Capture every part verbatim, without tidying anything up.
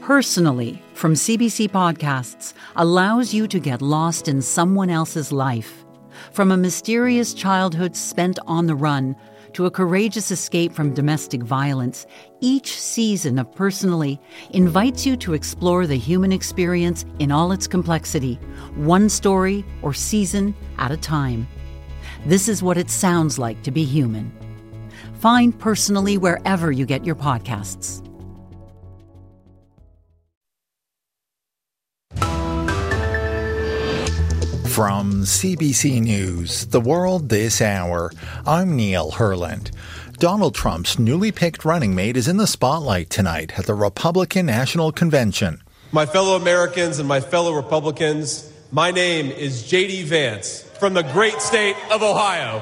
Personally, from C B C Podcasts, allows you to get lost in someone else's life. From a mysterious childhood spent on the run to a courageous escape from domestic violence, each season of Personally invites you to explore the human experience in all its complexity, one story or season at a time. This is what it sounds like to be human. Find Personally wherever you get your podcasts. From C B C News, The World This Hour, I'm Neil Herland. Donald Trump's newly picked running mate is in the spotlight tonight at the Republican National Convention. My fellow Americans and my fellow Republicans, my name is J D Vance from the great state of Ohio.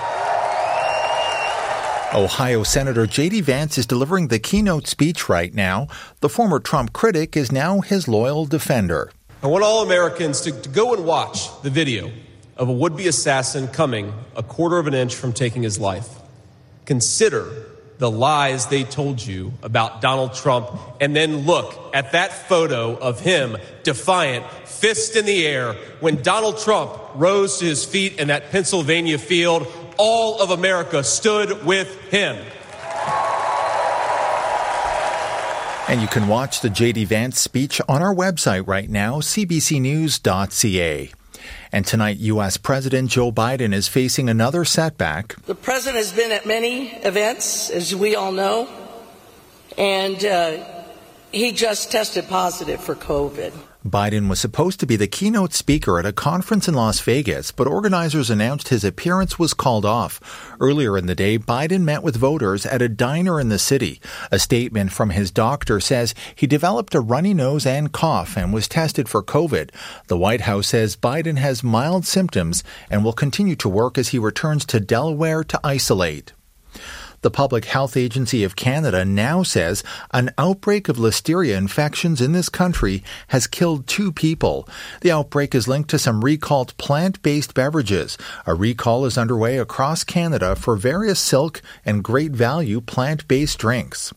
Ohio Senator J D Vance is delivering the keynote speech right now. The former Trump critic is now his loyal defender. I want all Americans to, to go and watch the video of a would-be assassin coming a quarter of an inch from taking his life. Consider the lies they told you about Donald Trump, and then look at that photo of him, defiant, fist in the air, when Donald Trump rose to his feet in that Pennsylvania field. All of America stood with him. And you can watch the J D Vance speech on our website right now, c b c news dot c a. And tonight, U S. President Joe Biden is facing another setback. The president has been at many events, as we all know, and uh, he just tested positive for COVID. Biden was supposed to be the keynote speaker at a conference in Las Vegas, but organizers announced his appearance was called off. Earlier in the day, Biden met with voters at a diner in the city. A statement from his doctor says he developed a runny nose and cough and was tested for COVID. The White House says Biden has mild symptoms and will continue to work as he returns to Delaware to isolate. The Public Health Agency of Canada now says an outbreak of listeria infections in this country has killed two people. The outbreak is linked to some recalled plant-based beverages. A recall is underway across Canada for various Silk and Great Value plant-based drinks.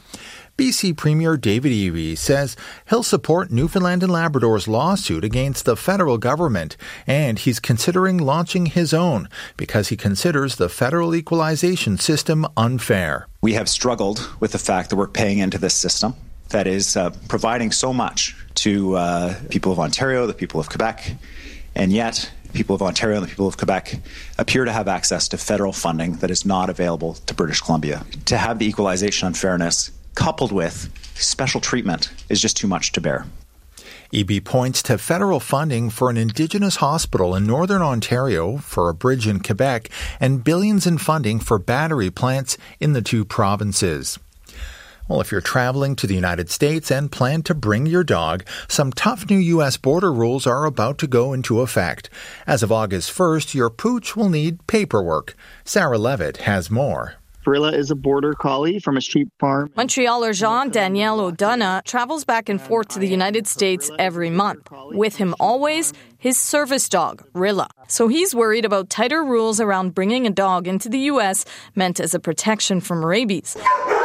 B C Premier David Eby says he'll support Newfoundland and Labrador's lawsuit against the federal government, and he's considering launching his own because he considers the federal equalization system unfair. We have struggled with the fact that we're paying into this system that is uh, providing so much to uh, people of Ontario, the people of Quebec, and yet people of Ontario and the people of Quebec appear to have access to federal funding that is not available to British Columbia. To have the equalization unfairness coupled with special treatment is just too much to bear. Eby points to federal funding for an Indigenous hospital in Northern Ontario, for a bridge in Quebec, and billions in funding for battery plants in the two provinces. Well, if you're traveling to the United States and plan to bring your dog, some tough new U S border rules are about to go into effect. As of August first, your pooch will need paperwork. Sarah Levitt has more. Brilla is a border collie from a sheep farm. Montrealer Jean-Daniel O'Donoghue travels back and forth to the United States every month. With him always, his service dog, Rilla. So he's worried about tighter rules around bringing a dog into the U S meant as a protection from rabies.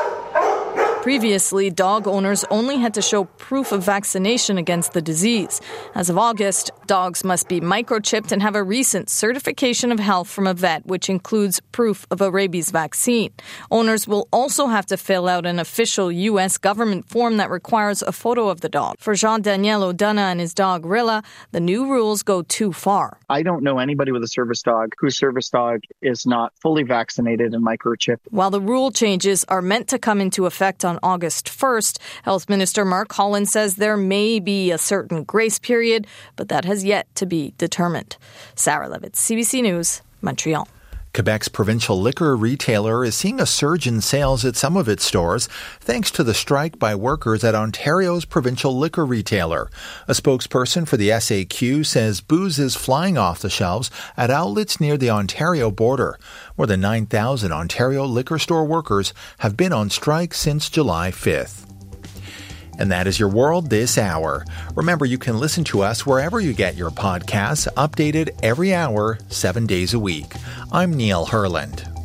Previously, dog owners only had to show proof of vaccination against the disease. As of August, dogs must be microchipped and have a recent certification of health from a vet, which includes proof of a rabies vaccine. Owners will also have to fill out an official U S government form that requires a photo of the dog. For Jean-Daniel O'Donoghue and his dog Rilla, the new rules go too far. I don't know anybody with a service dog whose service dog is not fully vaccinated and microchipped. While the rule changes are meant to come into effect on August first, Health Minister Mark Holland says there may be a certain grace period, but that has yet to be determined. Sarah Levitt, C B C News, Montreal. Quebec's provincial liquor retailer is seeing a surge in sales at some of its stores thanks to the strike by workers at Ontario's provincial liquor retailer. A spokesperson for the S A Q says booze is flying off the shelves at outlets near the Ontario border. More than nine thousand Ontario liquor store workers have been on strike since July fifth. And that is your World This Hour. Remember, you can listen to us wherever you get your podcasts, updated every hour, seven days a week. I'm Neil Herland.